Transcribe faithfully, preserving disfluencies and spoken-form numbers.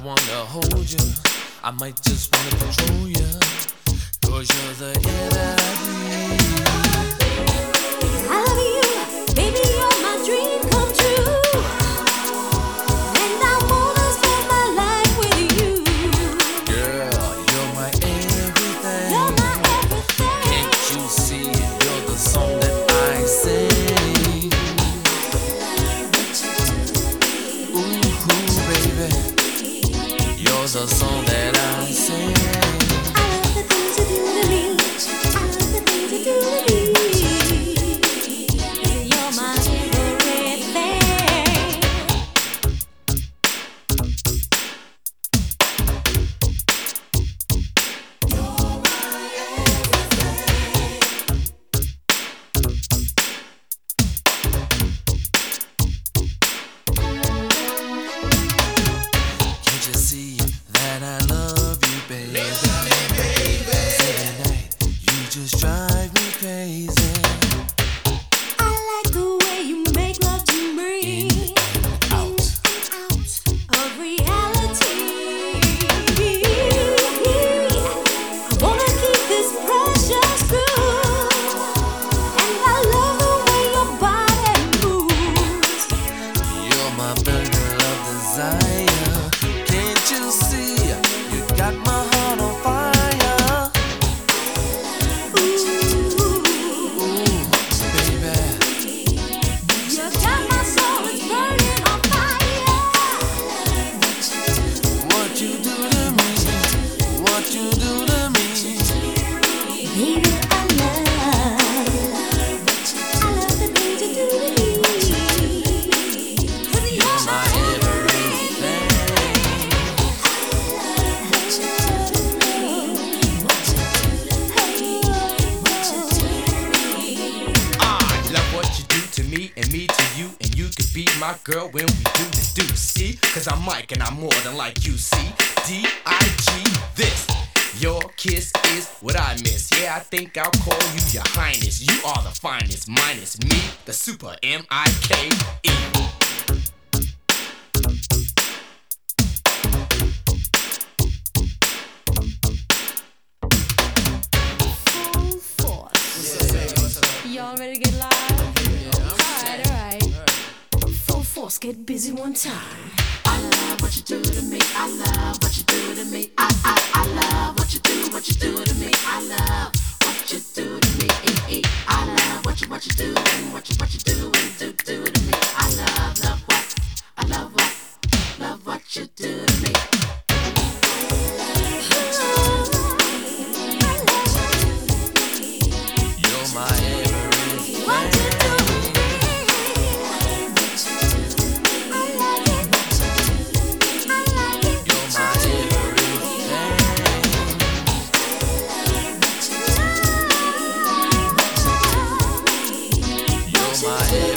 wanna hold you. I might just wanna control you. Cause you're the air that I breathe. I love you, baby, you're my dream come true. And I wanna spend my life with you. Girl, you're my everything. You're my everything. Can't you see you're the song that I sing? Ooh, baby, you're the song that I sing. I love the things you do to me. I love the things you do to me. You're my everything. Can't you see that I love you, baby? Every night you just drive me crazy. I like the way you make love to me. Out. Out of reality. I wanna keep this precious groove. And I love the way your body moves. You're my burden of desire. Can't you see you got my heart on fire? Ooh, Ooh, baby, you got my soul, it's burning on fire. what you do to me? What you do to me? Baby, I love, I love the things you do to me. 'Cause you're My my everything. I love what you do to me and me to you, and you could be my girl when we do the do. See, cause I'm Mike and I'm more than like you. See, D I G this. Your kiss is what I miss. Yeah, I think I'll call you your highness. You are the finest, minus me, the super M I K E. Full force. Y'all ready to get live? Alright, alright. Full force, get busy one time. I love what you do to me. I love what you do to me. I I I love what you do, what you do to me. I love what you do to me. Eh, eh. I love what you what you do and what you what you do and do do to me. I love love what I love what love what you do to me. You're my everything. What you do to me? I like it. I like it. You're my everything. You're my everything.